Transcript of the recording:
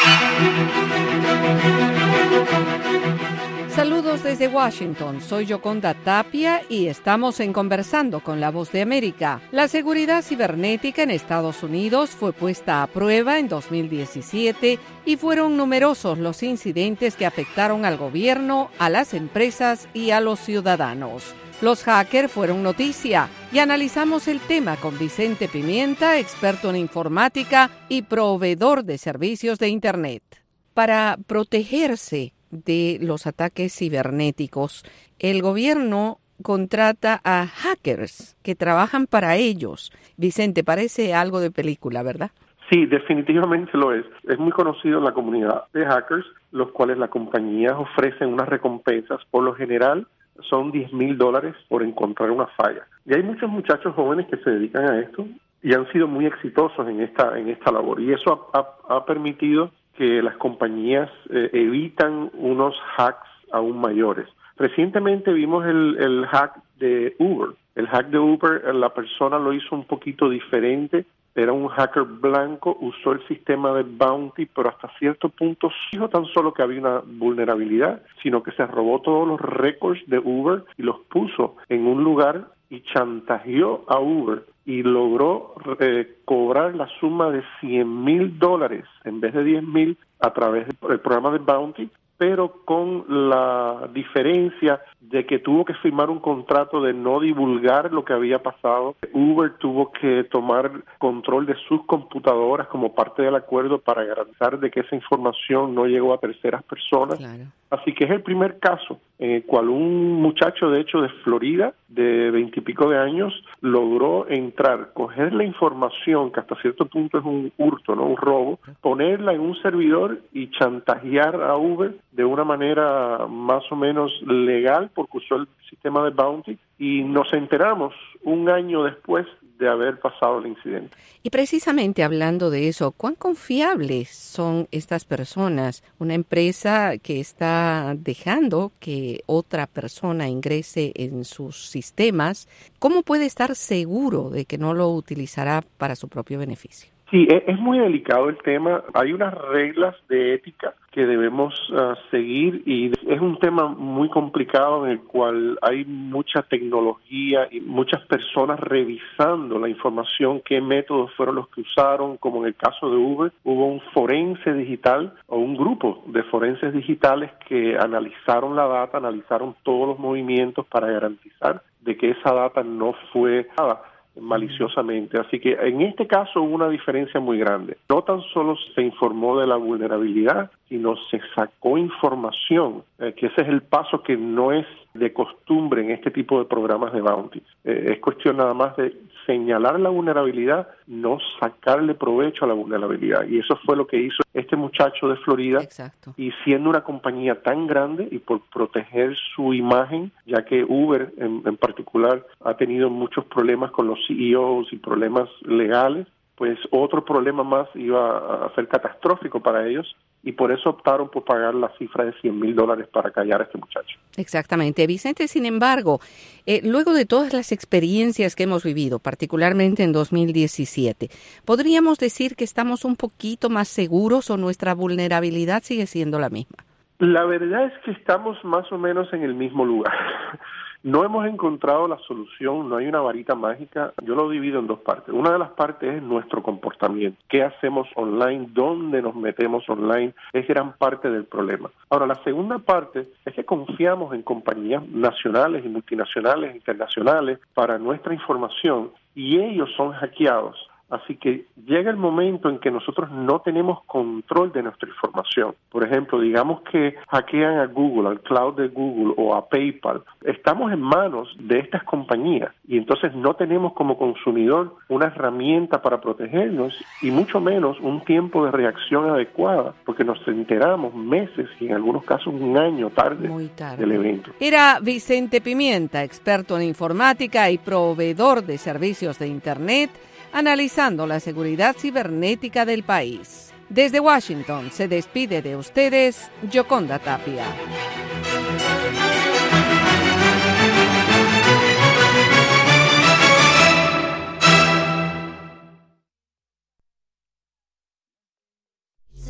Saludos desde Washington, soy Yoconda Tapia y estamos en Conversando con la Voz de América. La seguridad cibernética en Estados Unidos fue puesta a prueba en 2017 y fueron numerosos los incidentes que afectaron al gobierno, a las empresas y a los ciudadanos. Los hackers fueron noticia y analizamos el tema con Vicente Pimienta, experto en informática y proveedor de servicios de Internet. Para protegerse de los ataques cibernéticos, el gobierno contrata a hackers que trabajan para ellos. Vicente, parece algo de película, ¿verdad? Sí, definitivamente lo es. Es muy conocido en la comunidad de hackers, los cuales las compañías ofrecen unas recompensas. Por lo general, son $10,000 por encontrar una falla. Y hay muchos muchachos jóvenes que se dedican a esto y han sido muy exitosos en esta labor. Y eso ha permitido que las compañías evitan unos hacks aún mayores. Recientemente vimos el hack de Uber. El hack de Uber, la persona lo hizo un poquito diferente. Era un hacker blanco, usó el sistema de Bounty, pero hasta cierto punto no tan solo que había una vulnerabilidad, sino que se robó todos los récords de Uber y los puso en un lugar y chantajeó a Uber y logró cobrar la suma de $100,000 en vez de $10,000 a través del programa de Bounty, pero con la diferencia de que tuvo que firmar un contrato de no divulgar lo que había pasado. Uber tuvo que tomar control de sus computadoras como parte del acuerdo para garantizar de que esa información no llegó a terceras personas. Claro. Así que es el primer caso en el cual un muchacho, de hecho, de Florida, de 20 y pico de años, logró entrar, coger la información, que hasta cierto punto es un hurto, ¿no? Un robo, ponerla en un servidor y chantajear a Uber de una manera más o menos legal, porque usó el sistema de Bounty, y nos enteramos un año después de haber pasado el incidente. Y precisamente hablando de eso, ¿cuán confiables son estas personas? Una empresa que está dejando que otra persona ingrese en sus sistemas, ¿cómo puede estar seguro de que no lo utilizará para su propio beneficio? Sí, es muy delicado el tema. Hay unas reglas de ética que debemos seguir y es un tema muy complicado en el cual hay mucha tecnología y muchas personas revisando la información, qué métodos fueron los que usaron, como en el caso de Uber, hubo un forense digital o un grupo de forenses digitales que analizaron la data, analizaron todos los movimientos para garantizar de que esa data no fue maliciosamente. Así que en este caso hubo una diferencia muy grande. No tan solo se informó de la vulnerabilidad, sino se sacó información, que ese es el paso que no es de costumbre en este tipo de programas de bounty. Es cuestión nada más de señalar la vulnerabilidad, no sacarle provecho a la vulnerabilidad. Y eso fue lo que hizo este muchacho de Florida. Exacto. Y siendo una compañía tan grande y por proteger su imagen, ya que Uber en particular ha tenido muchos problemas con los CEOs y problemas legales, pues otro problema más iba a ser catastrófico para ellos y por eso optaron por pagar la cifra de $100,000 para callar a este muchacho. Exactamente. Vicente, sin embargo, luego de todas las experiencias que hemos vivido, particularmente en 2017, ¿podríamos decir que estamos un poquito más seguros o nuestra vulnerabilidad sigue siendo la misma? La verdad es que estamos más o menos en el mismo lugar. No hemos encontrado la solución, no hay una varita mágica. Yo lo divido en dos partes. Una de las partes es nuestro comportamiento. ¿Qué hacemos online? ¿Dónde nos metemos online? Es gran parte del problema. Ahora, la segunda parte es que confiamos en compañías nacionales y multinacionales, internacionales, para nuestra información y ellos son hackeados. Así que llega el momento en que nosotros no tenemos control de nuestra información. Por ejemplo, digamos que hackean a Google, al cloud de Google o a PayPal. Estamos en manos de estas compañías y entonces no tenemos como consumidor una herramienta para protegernos y mucho menos un tiempo de reacción adecuada, porque nos enteramos meses y en algunos casos un año tarde del evento. Era Vicente Pimienta, experto en informática y proveedor de servicios de Internet, analizando la seguridad cibernética del país. Desde Washington se despide de ustedes Yoconda Tapia.